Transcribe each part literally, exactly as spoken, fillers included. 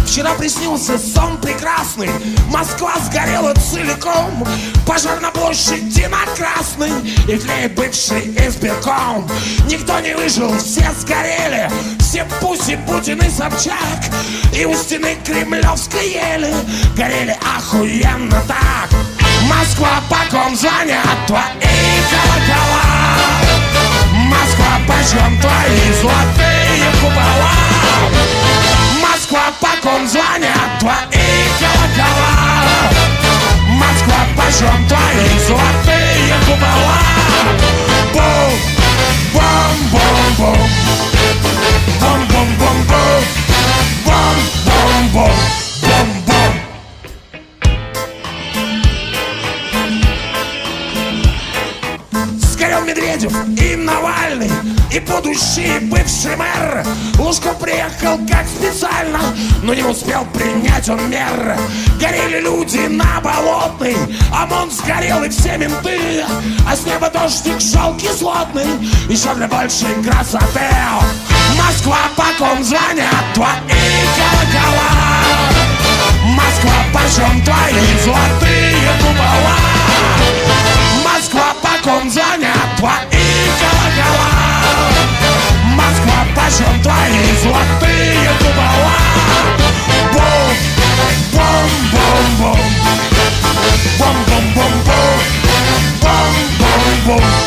Вчера приснился сон прекрасный, Москва сгорела целиком, пожар на площади на Красной, и тлеет бывший избирком. Никто не выжил, все сгорели, все Пуси, Путин и Собчак, и у стены Кремлевской ели горели охуенно так. Москва, по ком звонят твои колокола? Москва, почем твои золотые купола? Москва, по ком звонят твои колокола? Москва, почем твои золотые купола? Бум, бум, бум, бум, бум, бум, бум, бум, бум, бум, бум, бум, бум. Сгорел Медведев и Навальный, и будущий бывший мэр. Лужков приехал как специально, но не успел принять он мер. Горели люди на Болотной, ОМОН сгорел и все менты, а с неба дождик шел кислотный, еще для большей красоты. Москва, по ком звонят твои колокола? Москва, почем твои золотые купола? Москва, по ком звонят твои колокола? Москва, почем твои золотые купола? Бум, бум, бум, бум, бум, бум, бум, бум, бум, бум, бум, бум, бум.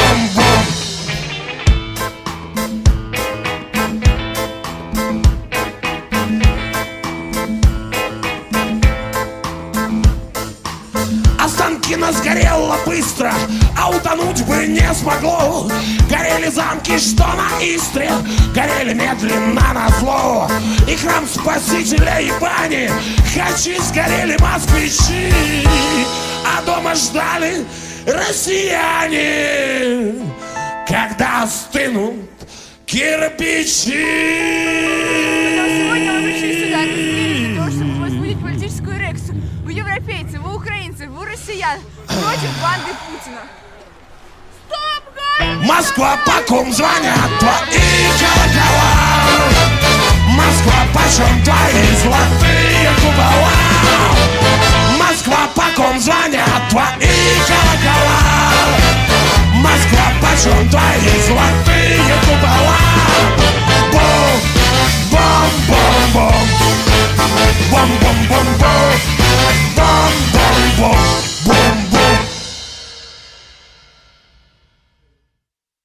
Останкино сгорело быстро, а утонуть бы не смогло. Горели замки, что на Истре, горели медленно на зло. И храм Спасителя и бани, хачи сгорели москвичи, а дома ждали россияне, когда остынут кирпичи. Сегодня мы пришли сюда для того, чтобы возбудить политическую реакцию. Вы европейцы, вы украинцы, вы россиян против банды Путина. Стоп, гайд! Москва, по ком звонят твои колокола? Москва, почем твои золотые купола? Москва, по ком звонят твои колокола? Москва, почем твои золотые